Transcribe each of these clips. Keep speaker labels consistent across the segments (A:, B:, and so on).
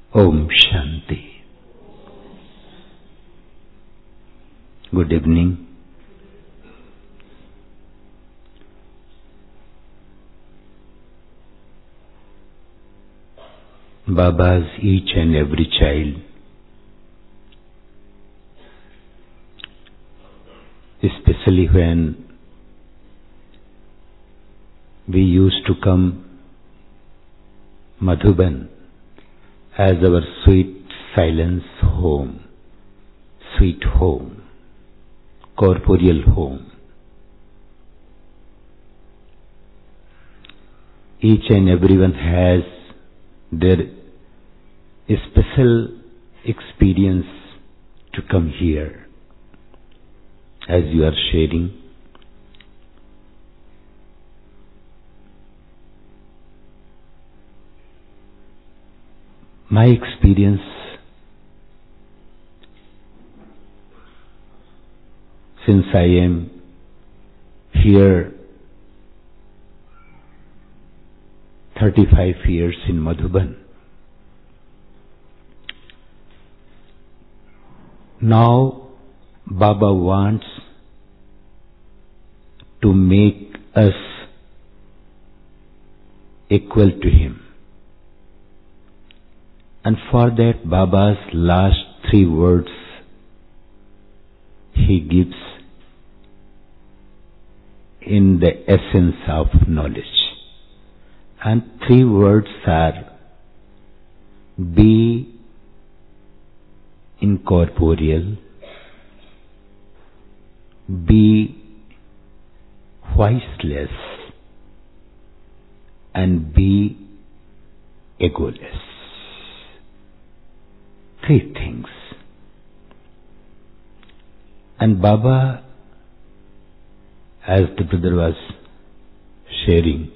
A: Om Shanti. Good evening. Baba's each and every child, especially when we used to come Madhuban as our sweet silence home, sweet home, corporeal home. Each and everyone has their special experience to come here as you are sharing. My experience since I am here 35 years in Madhuban. Now Baba wants to make us equal to him. And for that Baba's last 3 words he gives in the essence of knowledge. And 3 words are: be incorporeal, be voiceless, and be egoless. 3 things. And Baba, as the brother was sharing,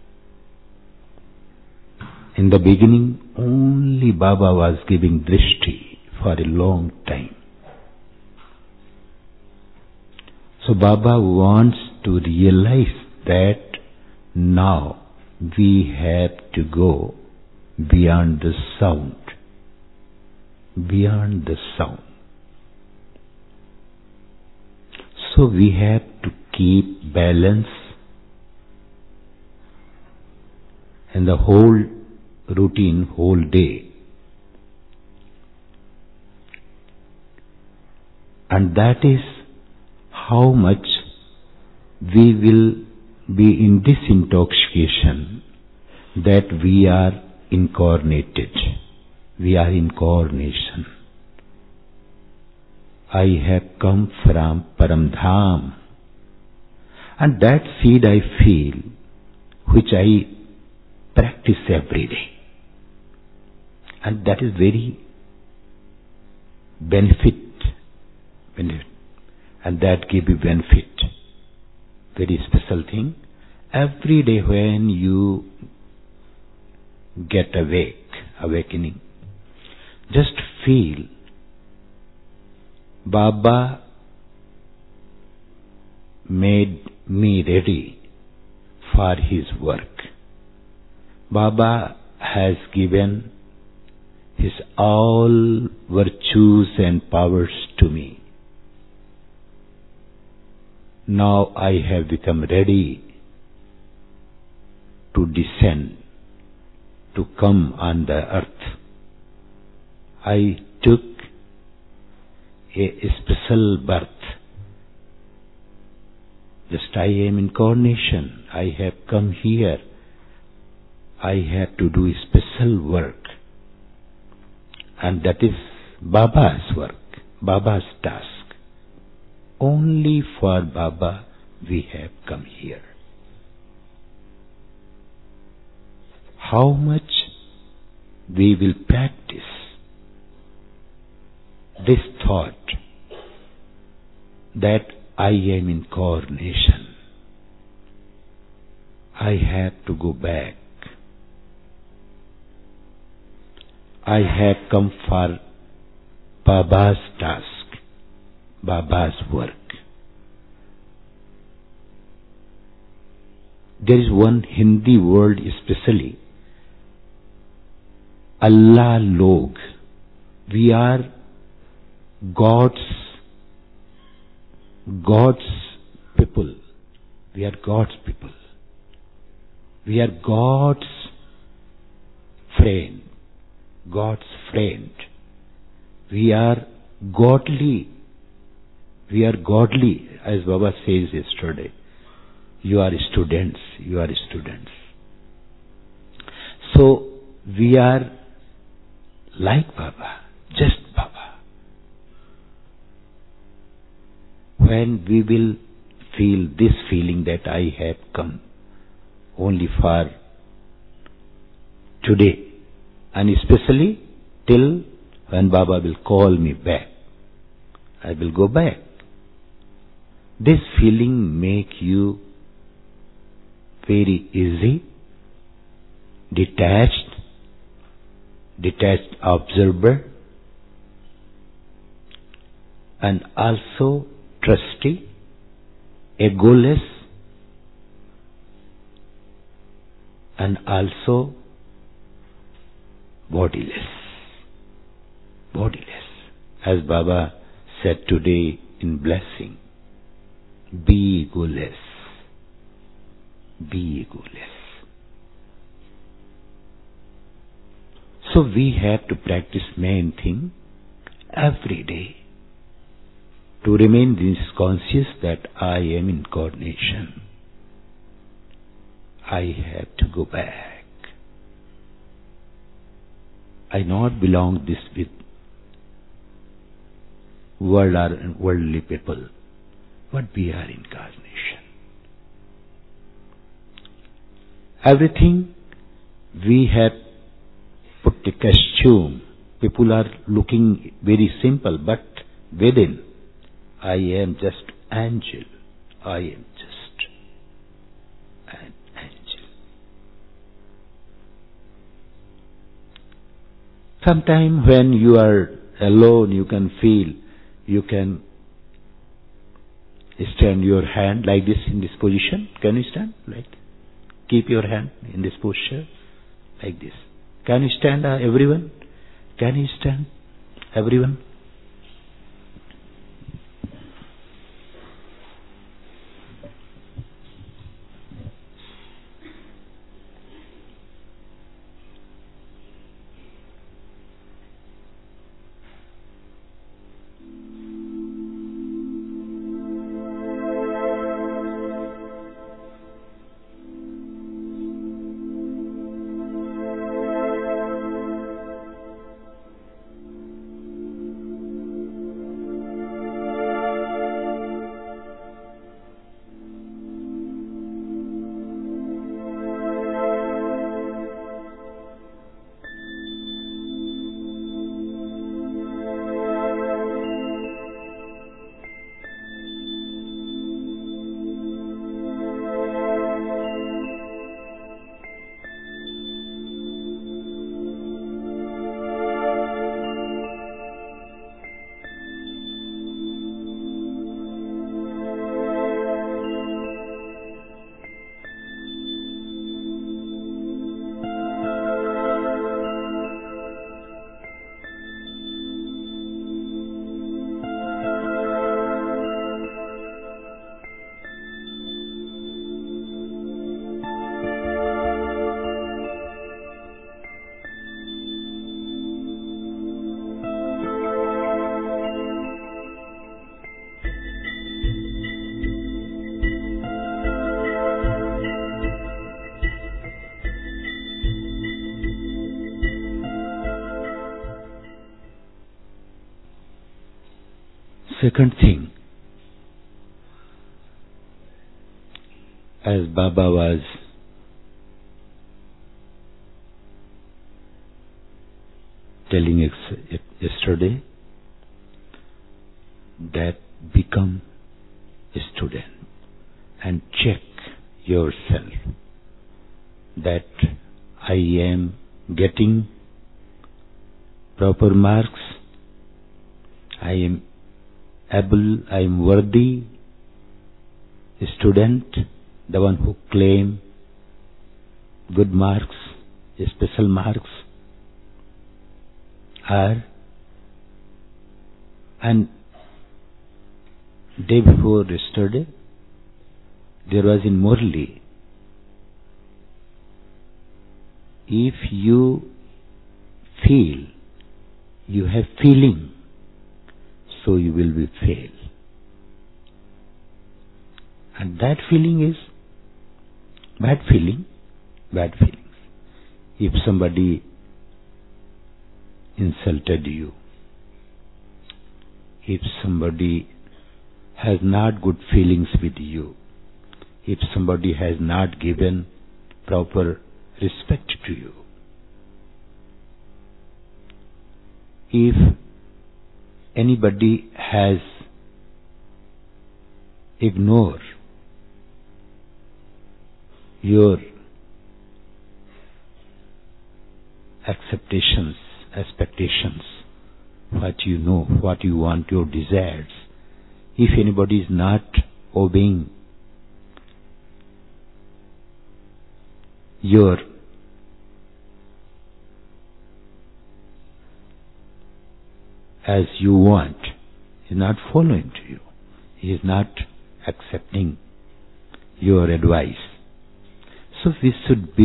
A: in the beginning only Baba was giving drishti for a long time. So Baba wants to realize that now we have to go beyond the sound. Beyond the sound. So we have to keep balance in the whole routine, whole day. And that is how much we will be in disintoxication that we are incarnated. We are incarnation. I have come from Paramdham. And that seed I feel, which I practice every day. And that is very benefit. And that give you benefit. Very special thing. Every day when you get awakening, just feel Baba made me ready for his work. Baba has given his all virtues and powers to me. Now I have become ready to descend, to come on the earth. I took a special birth. Just I am incarnation. I have come here. I have to do special work. And that is Baba's work, Baba's task. Only for Baba we have come here. How much we will practice this thought that I am incarnation. I have to go back. I have come for Baba's task, Baba's work. There is one Hindi word especially अल्लाह लोग, we are God's people. We are God's people. We are God's friend. God's friend. We are godly. We are godly, as Baba says yesterday. You are students. You are students. So, we are like Baba, just Baba. When we will feel this feeling that I have come only for today, and especially till when Baba will call me back, I will go back. This feeling make you very easy, detached observer, and also trusty, egoless, and also bodiless. As Baba said today in blessing, be egoless. Be egoless. So we have to practice main thing every day to remain this conscious that I am incarnation. I have to go back. I not belong this with world or worldly people, but we are incarnation. Everything we have put a costume. People are looking very simple, but within, I am just angel. I am just an angel. Sometime when you are alone, you can feel, you can stand your hand like this in this position. Can you stand? Like, keep your hand in this posture like this. Can you stand, everyone? Can you stand, everyone? Second thing, as Baba was telling yesterday, that become a student and check yourself that I am getting proper marks, I am able, I am worthy student, the one who claim good marks, special marks. are, and day before yesterday, there was in Murli, if you feel, you have feeling, so you will be fail. And that feeling is bad feeling, bad feelings. If somebody insulted you, if somebody has not good feelings with you, if somebody has not given proper respect to you, if anybody has ignored your expectations, what you know, what you want, your desires, if anybody is not obeying your as you want, he is not following to you, he is not accepting your advice. So we should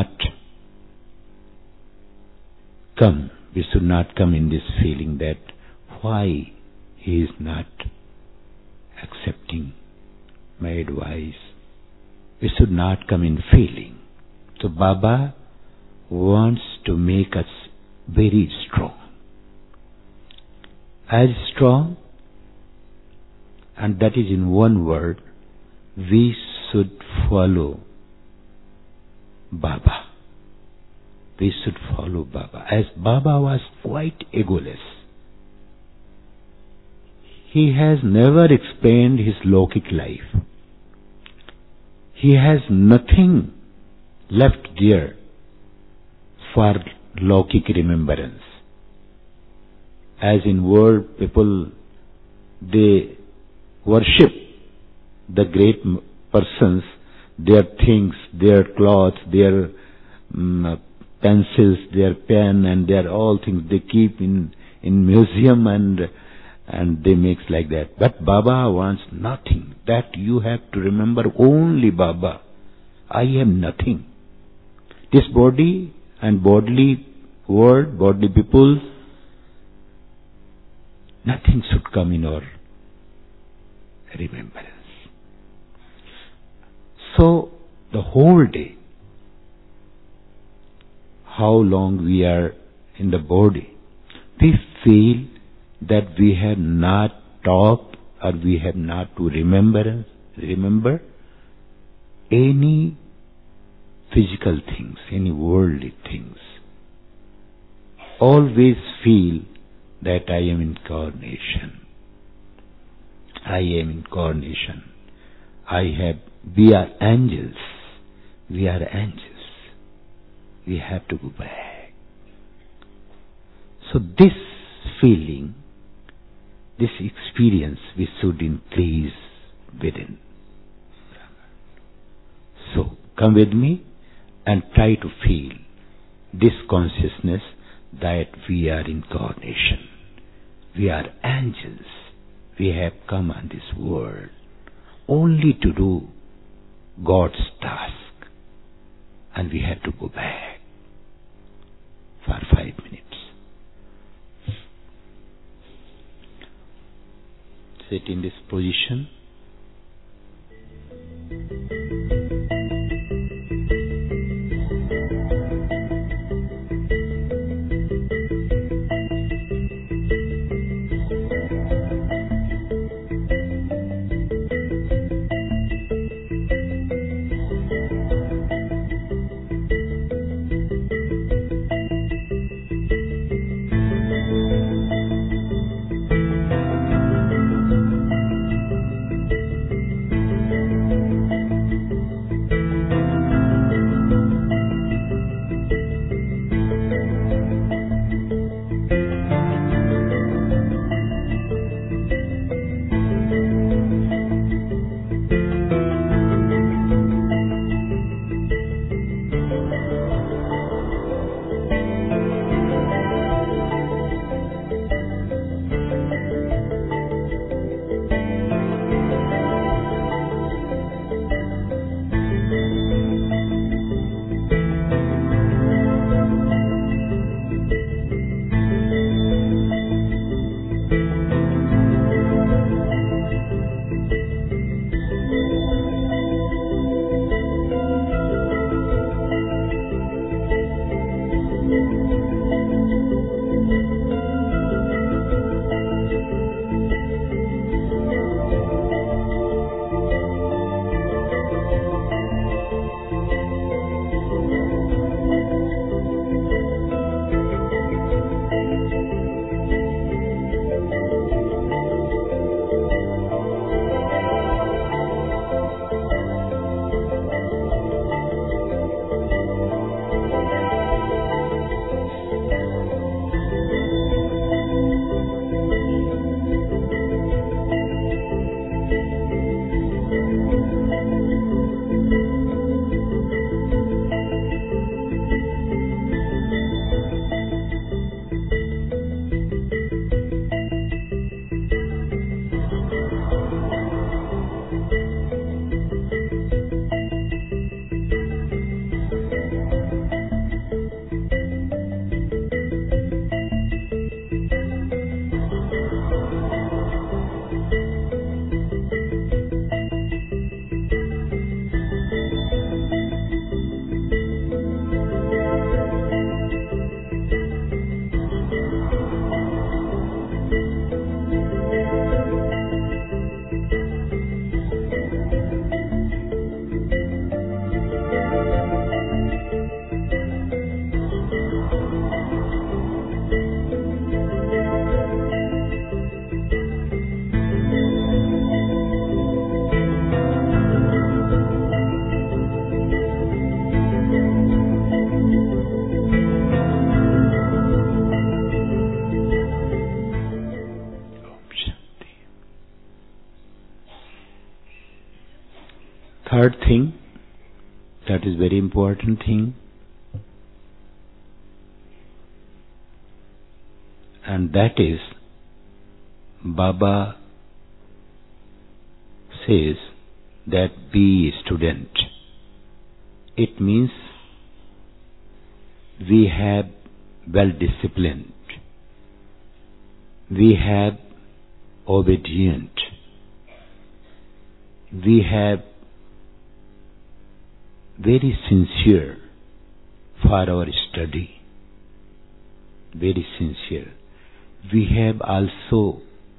A: not come in this feeling that why he is not accepting my advice. We should not come in feeling. So Baba wants to make us very strong. As strong, and that is in one word, we should follow Baba. We should follow Baba. As Baba was quite egoless, he has never explained his Lokik life. He has nothing left there for Lokik remembrance. As in world, people, they worship the great persons, their things, their clothes, their pencils, their pen, and their all things they keep in museum and they make like that. But Baba wants nothing. That you have to remember only Baba. I am nothing. This body and bodily world, bodily people, nothing should come in our remembrance. So the whole day, how long we are in the body, we feel that we have not talked or we have not to remember any physical things, any worldly things. Always feel that I am incarnation. I am incarnation. We are angels. We are angels. We have to go back. So this feeling, this experience, we should increase within. So come with me and try to feel this consciousness that we are incarnation. We are angels. We have come on this world only to do God's task. And we have to go back for 5 minutes. Sit in this position. third thing, that is very important thing, and that is Baba says that be a student. It means we have well-disciplined, we have obedient, we have very sincere for our study, very sincere. We have also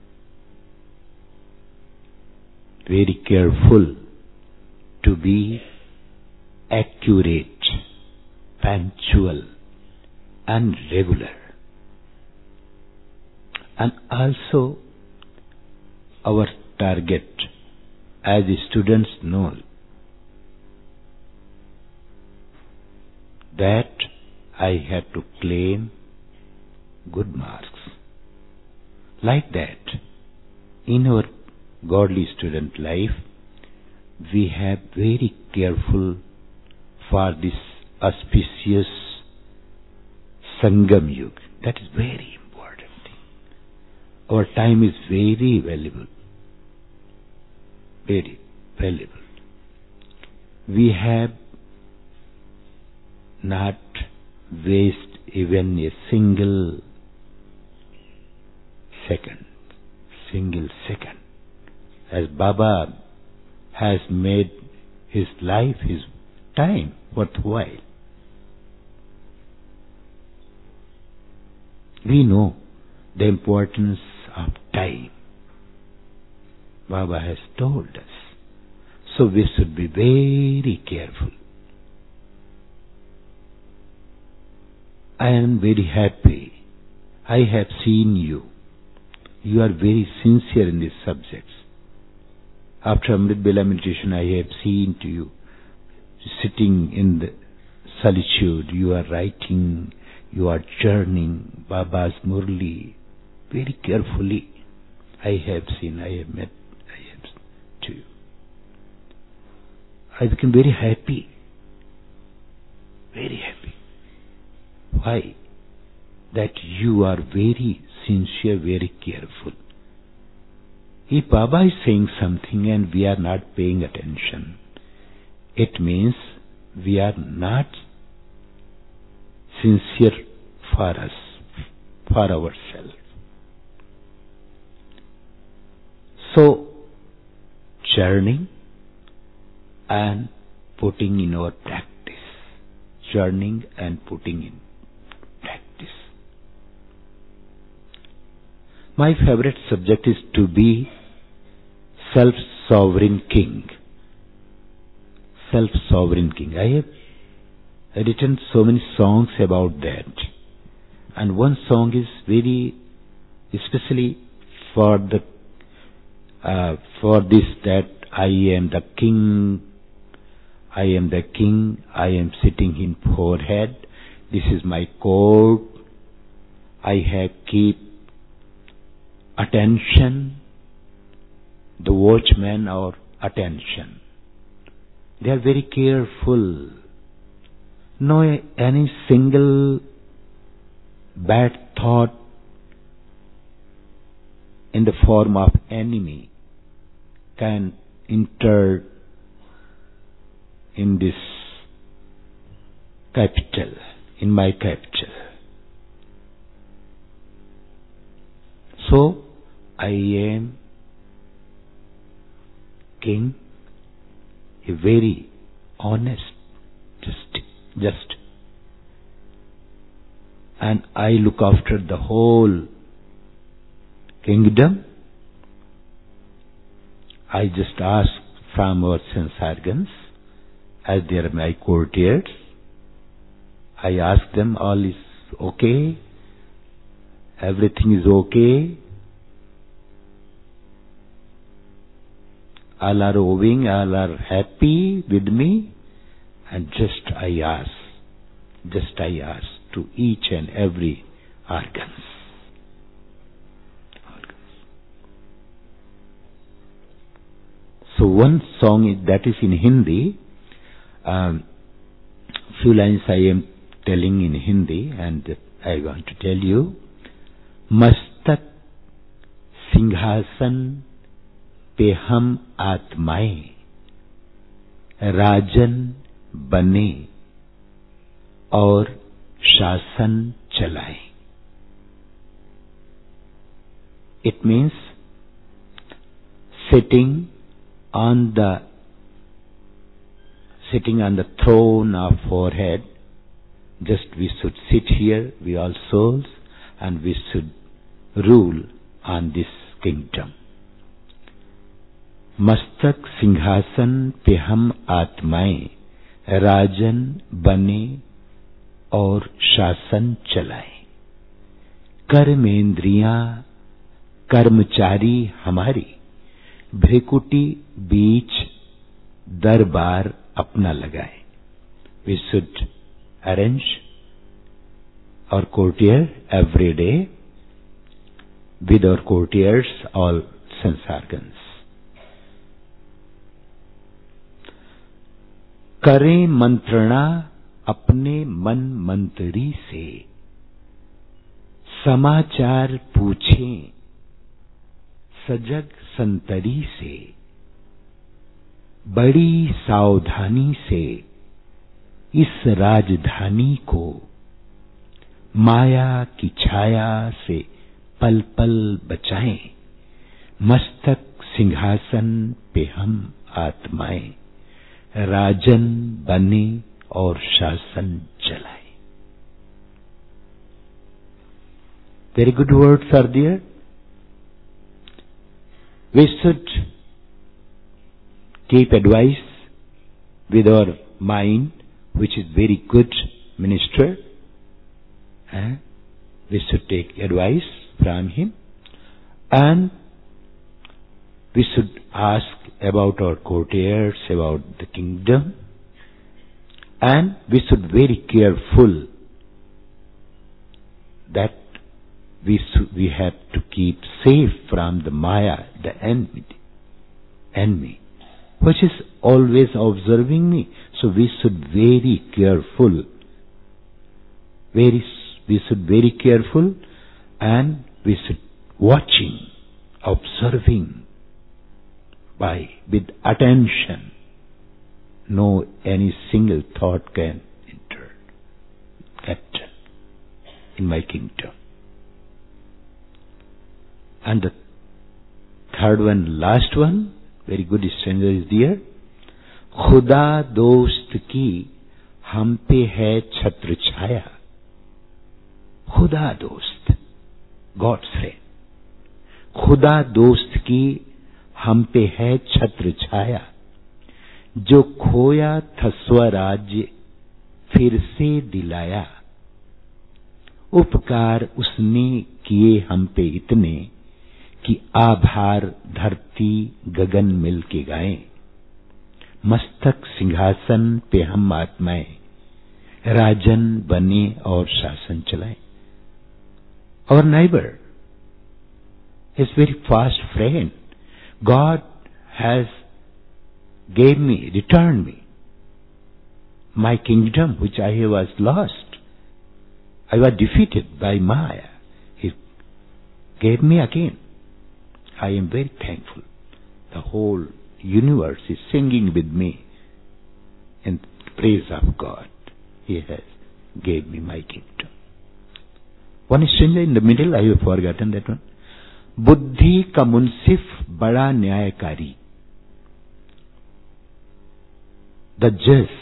A: very careful to be accurate, punctual and regular. And also our target, as students know, that I have to claim good marks. Like that, in our godly student life, we have very careful for this auspicious Sangam Yuga. That is very important thing. Our time is very valuable. Very valuable. We have not waste even a single second. As Baba has made his life, his time worthwhile. We know the importance of time. Baba has told us. So we should be very careful. I am very happy. I have seen you. You are very sincere in these subjects. After Amrit Bela meditation, I have seen to you sitting in the solitude. You are writing, you are journeying Baba's Murli very carefully. I have seen, I have met, I have to you. I became very happy. Very happy. Why? That you are very sincere, very careful. If Baba is saying something and we are not paying attention, it means we are not sincere for us, for ourselves. So, journeying and putting in our practice. Journeying and putting in practice. My favorite subject is to be self-sovereign king. Self-sovereign king. I have written so many songs about that. And one song is very especially for this, that I am the king, I am the king, I am sitting in forehead, this is my court, I have keep attention, the watchman or attention. They are very careful. No any single bad thought in the form of enemy can enter in this capital, in my capital. So, I am king, a very honest, just. And I look after the whole kingdom. I just ask from our sense organs, as they are my courtiers, I ask them, all is okay, everything is okay, all are owing, all are happy with me, and just I ask to each and every organs. So one song that is in Hindi. Few lines I am telling in Hindi, and I want to tell you. मस्तक सिंहासन पे हम आत्माएं राजन बने और शासन चलाएं. It means sitting on the throne of forehead. Just we should sit here, we all souls, and we should rule on this kingdom. मस्तक सिंहासन पे हम आत्माएं राजन बने और शासन चलाएं. कर्मेंद्रियां कर्मचारी हमारी भ्रिकुटी बीच दरबार अपना लगाए. We should arrange our courtier every day with our courtiers all sense organs. करें मंत्रणा अपने मन मंत्री से समाचार पूछें सजग संतरी से बड़ी सावधानी से इस राजधानी को माया की छाया से पल पल बचाएं. मस्तक सिंहासन पे हम आत्माएं राजन बने और शासन चलाएं. Very good words are there. We should keep advice with our mind, which is very good minister. We should take advice from him, and we should ask about our courtiers, about the kingdom, and we should very careful that we have to keep safe from the Maya, the enemy, which is always observing me. So we should very careful, we should very careful, and we should watching, observing with attention. No any single thought can enter in my kingdom. And the third one, last one, very good stranger is there. खुदा दोस्त की हम पे है छत्र छाया. खुदा दोस्त, God's friend. खुदा दोस्त की हम पे है छत्र छाया. जो खोया था स्वराज्य फिर से दिलाया. उपकार उसने किए हम पे इतने कि आभार धरती गगन मिल के गाएं. मस्तक सिंहासन पे हम आत्माएं राजन बने और शासन चलाएं. Our neighbor is very fast friend. God has gave me, returned me my kingdom which I was lost. I was defeated by Maya. He gave me again. I am very thankful. The whole universe is singing with me in praise of God. He has gave me my kingdom. One stranger in the middle, I have forgotten that one. बुद्धि का मुंसिफ बड़ा न्यायकारी. The judge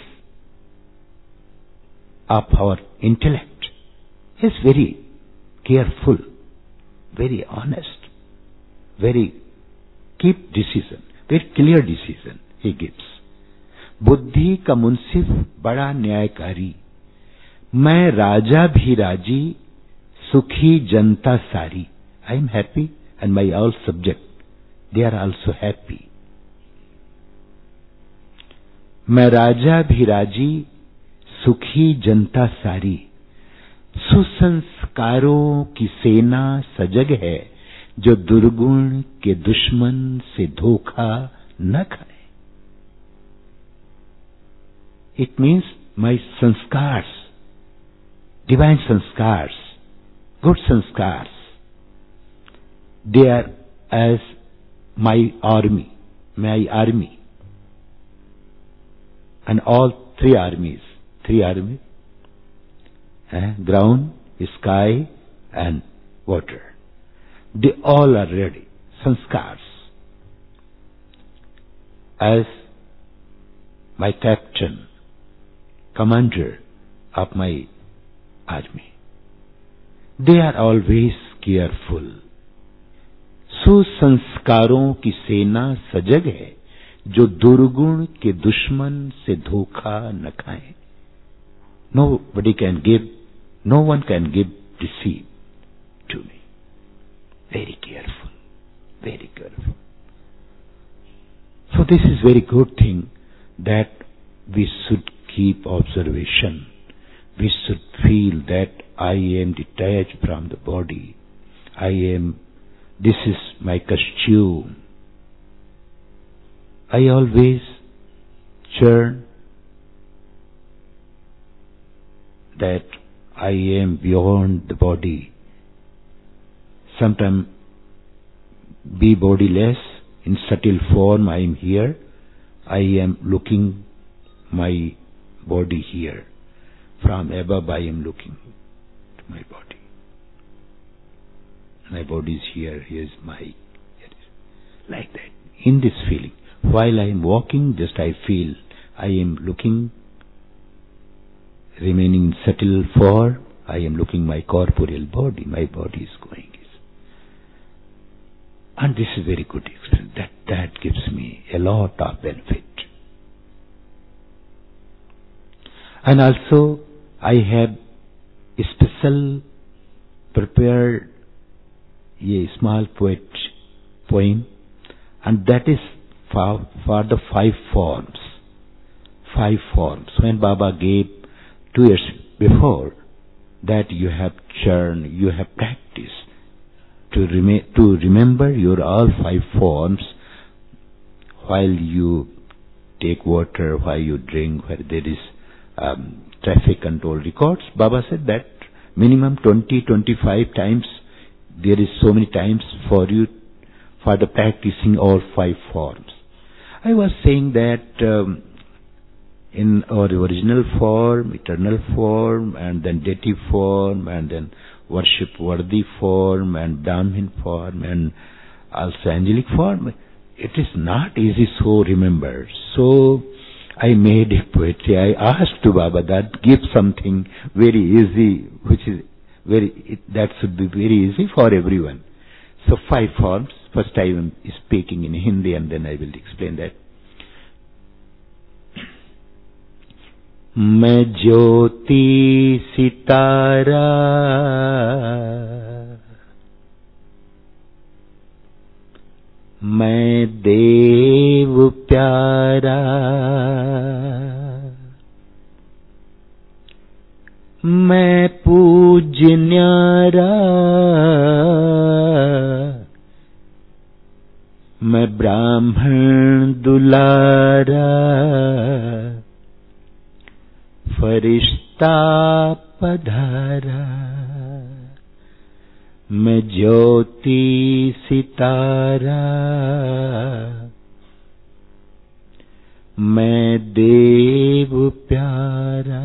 A: of our intellect is very careful, very honest, very keep decision, very clear decision he gives. बुद्धि का मुंसिफ बड़ा न्यायकारी. मैं राजा भी राजी सुखी जनता सारी. I am happy and my all subject, they are also happy. मैं राजा भी राजी सुखी जनता सारी. सुसंस्कारों की सेना सजग है जो दुर्गुण के दुश्मन से धोखा न खाए. It means my sanskars, divine sanskars, good sanskars. They are as my army. And all three armies, ground, sky and water. They all are ready, sanskars, as my captain, commander of my army. They are always careful. सुसंस्कारों की सेना सजग है जो दुर्गुण के दुश्मन से धोखा न खाए. Nobody can give, no one can give deceit to me. Very careful, very careful. So this is very good thing that we should keep observation. We should feel that I am detached from the body. This is my costume. I always churn that I am beyond the body. Sometimes be bodiless, in subtle form I am here. I am looking my body here. From above I am looking to my body. My body is here, here is like that. In this feeling, while I am walking, just I feel I am looking, remaining in subtle form, I am looking my corporeal body, my body is going. And this is very good experience. That gives me a lot of benefit. And also, I have a special prepared a small poem, and that is for the 5 forms. 5 forms. When Baba gave 2 years before, that you have churned, you have practiced to remember your all 5 forms while you take water, while you drink, where there is traffic control records. Baba said that minimum 20-25 times. There is so many times for you for the practicing all 5 forms. I was saying that in our original form, eternal form, and then deity form, and then worship-worthy form, and Brahmin form, and also angelic form, it is not easy so remember. So I made a poetry. I asked to Baba that give something very easy, which is that should be very easy for everyone. So 5 forms. First I am speaking in Hindi and then I will explain that. मैं ज्योति सितारा मैं देव प्यारा मैं पूज्य न्यारा मैं ब्राह्मण दुलारा फरिश्ता पधारा मैं ज्योति सितारा मैं देव प्यारा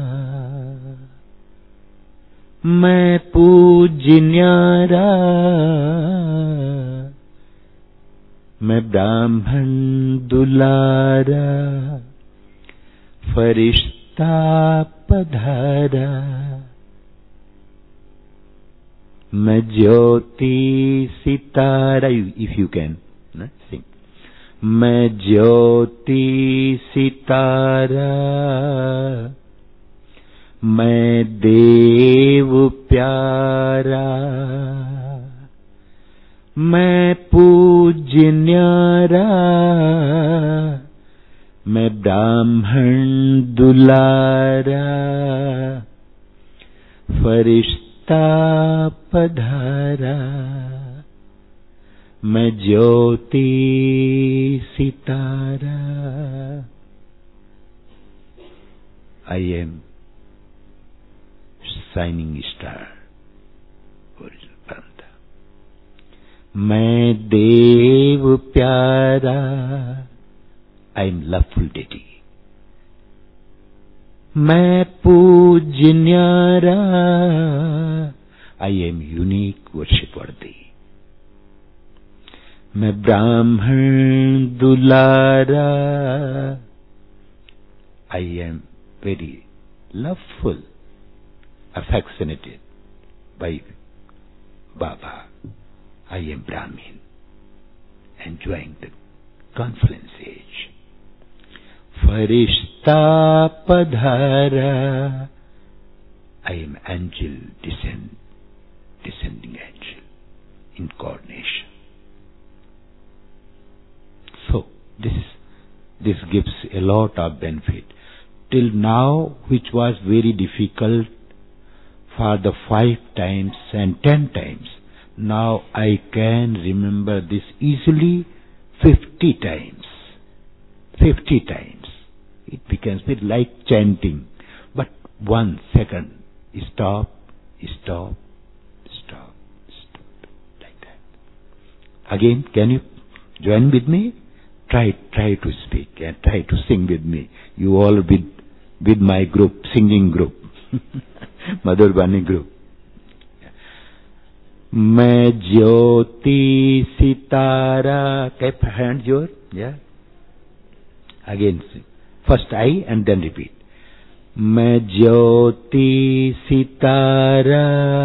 A: मैं पूज्य न्यारा मैं ब्राह्मण दुलारा फरिश्ता पधारा मैं ज्योति सितारा. If you can sing. मैं ज्योति सितारा मैं देव प्यारा मैं पूज्य न्यारा मैं ब्राह्मण दुलारा फरिश्ता पधारा मैं ज्योति सितारा. I am shining star. Original Paramta. मैं देव प्यारा, I am loveful deity. मैं पूज्य न्यारा, I am unique worship worthy. मैं ब्राह्मण दुलारा, I am very loveful, affectionated by Baba. I am Brahmin, enjoying the confluence age. Farishta padhara, I am angel, descending angel, incarnation. So, this gives a lot of benefit. Till now, which was very difficult for the 5 times and 10 times, now I can remember this easily 50 times. 50 times. It becomes a bit like chanting. But 1 second, stop, stop, stop, stop, like that. Again, can you join with me? Try to speak and try to sing with me. You all with my group, singing group, Madhur Bani group. मैं ज्योति सितारा. Keep hands your, yeah. Again, first I and then repeat. मैं ज्योति सितारा,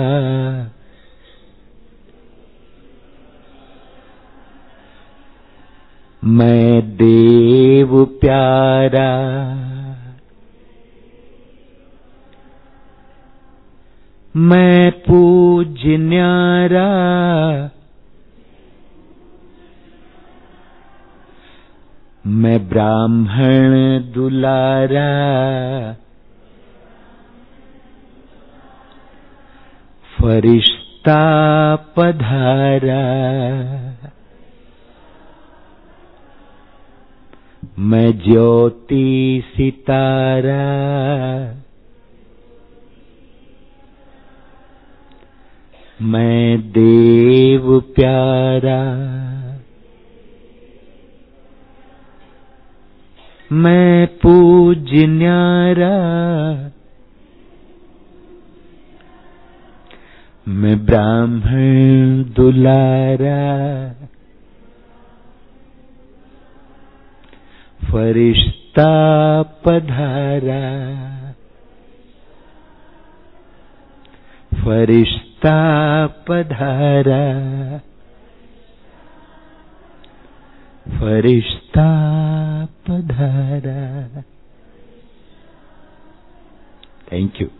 A: मैं देव प्यारा, मैं पूज्य न्यारा, मैं ब्राह्मण दुलारा, फरिश्ता पधारा, मैं ज्योति सितारा, मैं देव प्यारा, मैं पूज्य न्यारा, मैं ब्राह्मण दुलारा, फरिश्ता पधारा, फरिश्ता पधारा, फरिश्ता पधारा. Thank you.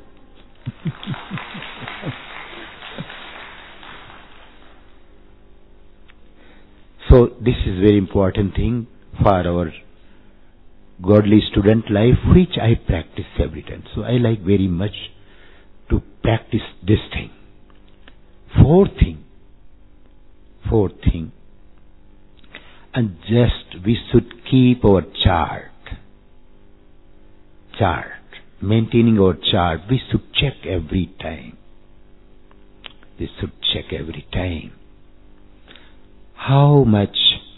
A: So this is very important thing for our godly student life, which I practice every time. So I like very much to practice this thing. Fourth thing, and just we should keep our chart, maintaining our chart. We should check every time. How much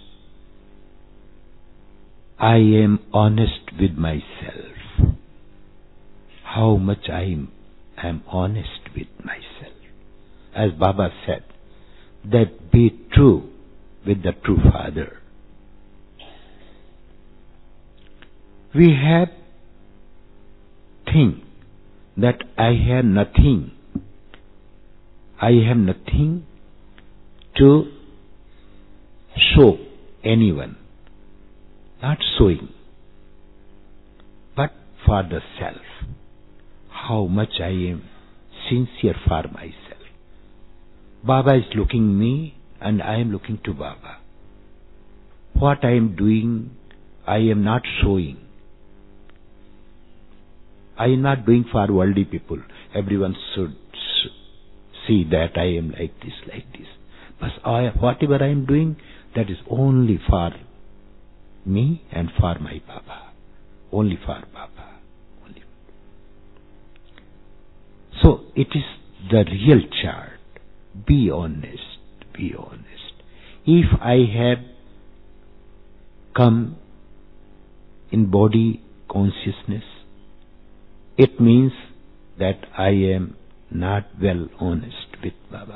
A: I am honest with myself. How much I am honest with myself. As Baba said, that be true with the true Father. We have think that I have nothing to show anyone. Not showing, but for the self. How much I am sincere for myself. Baba is looking me and I am looking to Baba. What I am doing, I am not showing. I am not doing for worldly people. Everyone should see that I am like this. But whatever I am doing, that is only for me and for my Baba. Only for Baba. So it is the real chart. Be honest, be honest. If I have come in body consciousness, it means that I am not well honest with Baba.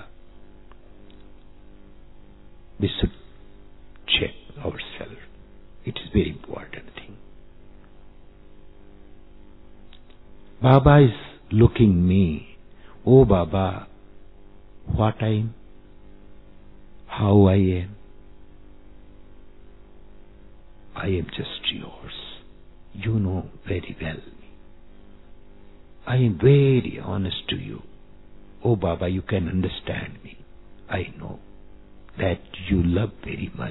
A: We should check ourselves. It is very important thing. Baba is looking me. Oh Baba, what I am, how I am. I am just yours. You know very well. I am very honest to you. Oh Baba, you can understand me. I know that you love very much.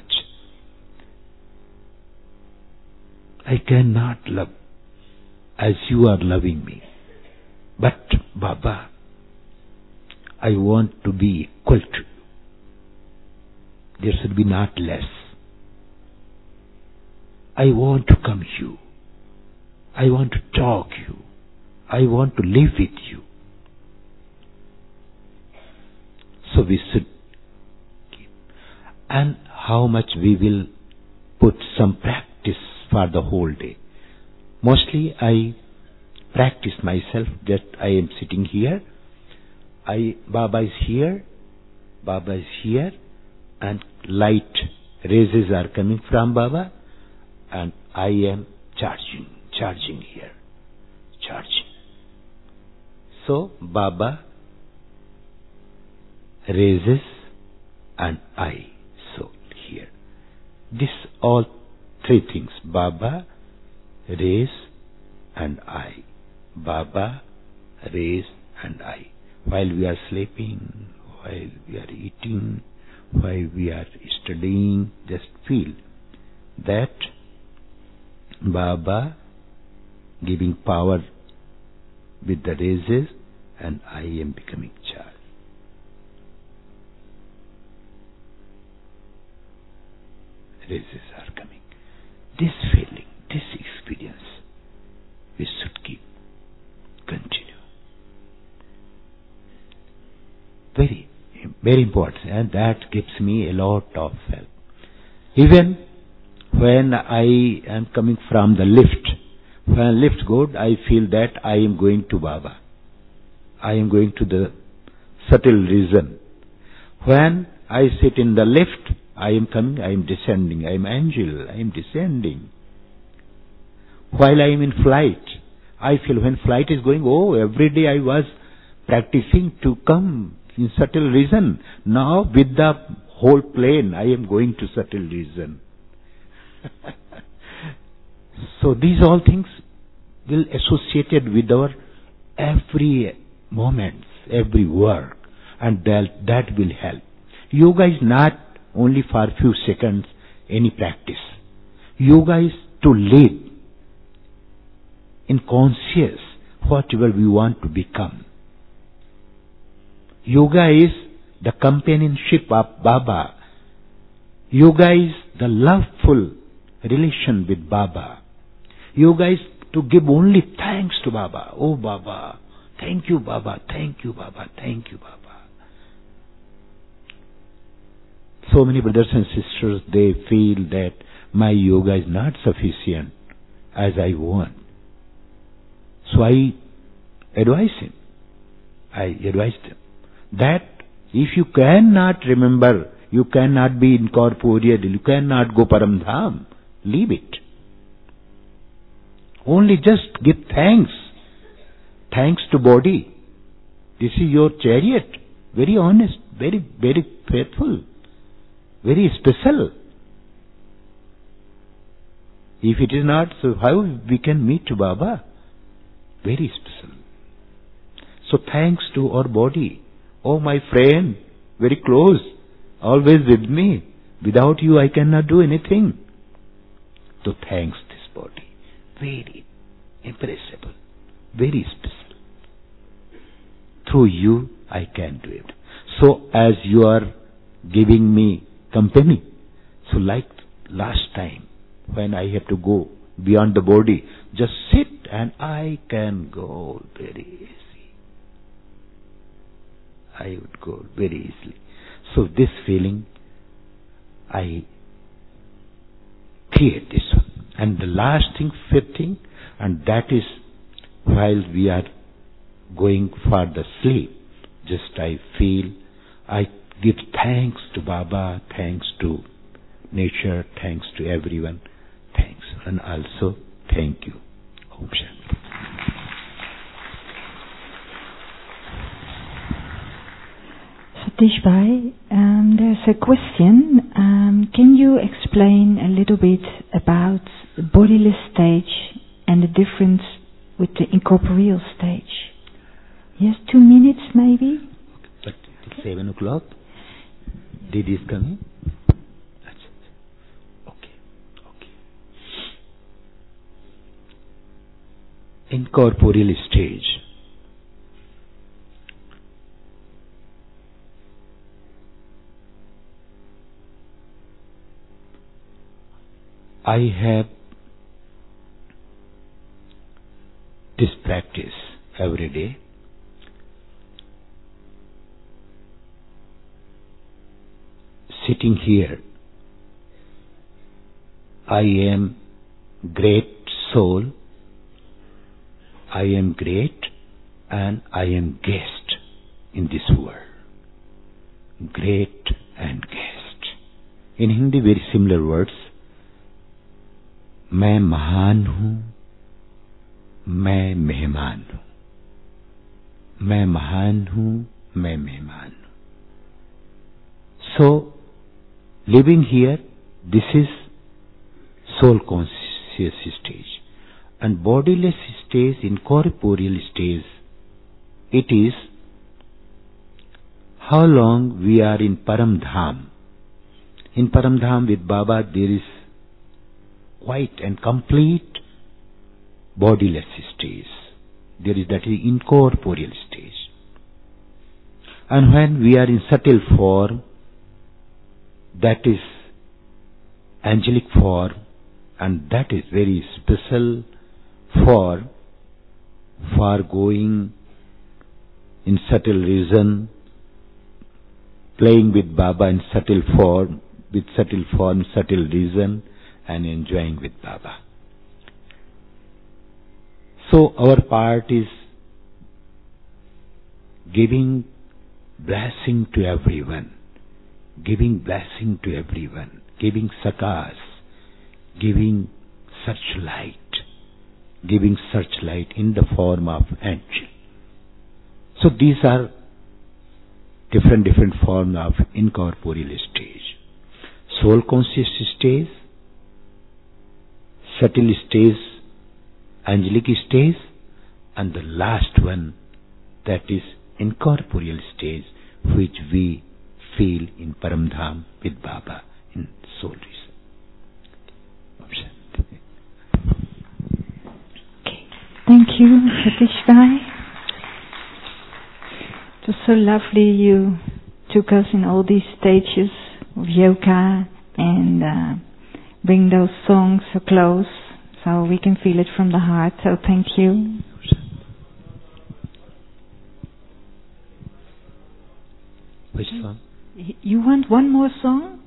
A: I cannot love as you are loving me. But Baba, I want to be equal to you. There should be not less. I want to come you. I want to talk you. I want to live with you. So we should keep. And how much we will put some practice for the whole day. Mostly I practice myself that I am sitting here. Baba is here. Baba is here. And light rays are coming from Baba. And I am charging here. Charging. So Baba raises and I soul here. This all three things. Baba, raise and I. Baba, raise and I. While we are sleeping, while we are eating, while we are studying, just feel that Baba giving power with the raises and I am becoming charged. Raises are coming. This feeling, this experience, we should keep, continue. Very, very important, and that gives me a lot of help. Even when I am coming from the lift, when lift goes, I feel that I am going to Baba. I am going to the subtle region. When I sit in the lift, I am coming, I am descending. I am angel, I am descending. While I am in flight, I feel when flight is going, oh, every day I was practicing to come in subtle region. Now with the whole plane, I am going to subtle region. So these all things will associated with our every moment, every work, and that will help. Yoga is not only for few seconds any practice. Yoga is to live in conscious whatever we want to become. Yoga is the companionship of Baba. Yoga is the loveful relation with Baba. Yoga is to give only thanks to Baba. Oh Baba, thank you Baba, thank you Baba, thank you Baba. So many brothers and sisters, they feel that my yoga is not sufficient as I want. So I advise them that if you cannot remember, you cannot be incorporeal, you cannot go Param Dham, leave it. Only just give thanks. Thanks to body. This is your chariot. Very honest, very, very faithful, very special. If it is not, so how we can meet Baba? Very special. So thanks to our body. Oh my friend, very close, always with me. Without you I cannot do anything. So thanks this body. Very impressible, very special. Through you I can do it. So as you are giving me company, so like last time when I have to go beyond the body, just sit and I can go very easy. I would go very easily. So this feeling, I create this one. And the last thing, fifth thing, and that is while we are going for the sleep, just I feel, I give thanks to Baba, thanks to nature, thanks to everyone, thanks. And also, thank you. Om Shanti.
B: Satish Bhai, there's a question. Can you explain a little bit about the bodiless stage and the difference with the incorporeal stage? Yes, 2 minutes maybe?
A: But it's 7 o'clock. Did is coming? Okay. Incorporeal stage. I have this practice every day. Sitting here, I am great soul, I am great, and I am guest in this world. Great and guest. In Hindi, very similar words. मैं महान हूँ, मैं मेहमान हूँ. मैं महान हूँ, मैं मेहमान हूँ. So, living here, this is soul conscious stage. And bodiless stage, incorporeal stage, it is how long we are in Param Dham. In Param Dham with Baba, there is quite and complete bodiless stage. There is that is incorporeal stage. And when we are in subtle form, that is angelic form, and that is very special for going in subtle region, playing with Baba in subtle form, subtle region, and enjoying with Baba. So our part is giving blessing to everyone, giving blessing to everyone, giving sakas, giving searchlight in the form of angel. So these are different forms of incorporeal stage. Soul conscious stage, subtle stage, angelic stage, and the last one, that is incorporeal stage, which we feel in Paramdham with Baba in soul reason.
B: Okay. Thank you, Satish Bhai. It was so lovely you took us in all these stages of yoga and bring those songs so close so we can feel it from the heart. So thank you.
A: Which song?
B: You want one more song?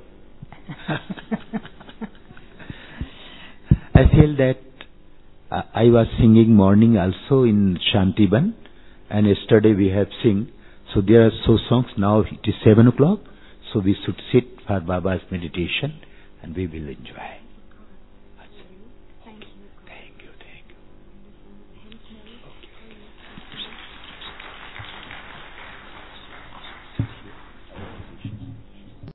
A: I feel that I was singing morning also in Shantiban, and yesterday we have sing. So there are so songs. Now it is 7 o'clock, so we should sit for Baba's meditation and we will enjoy.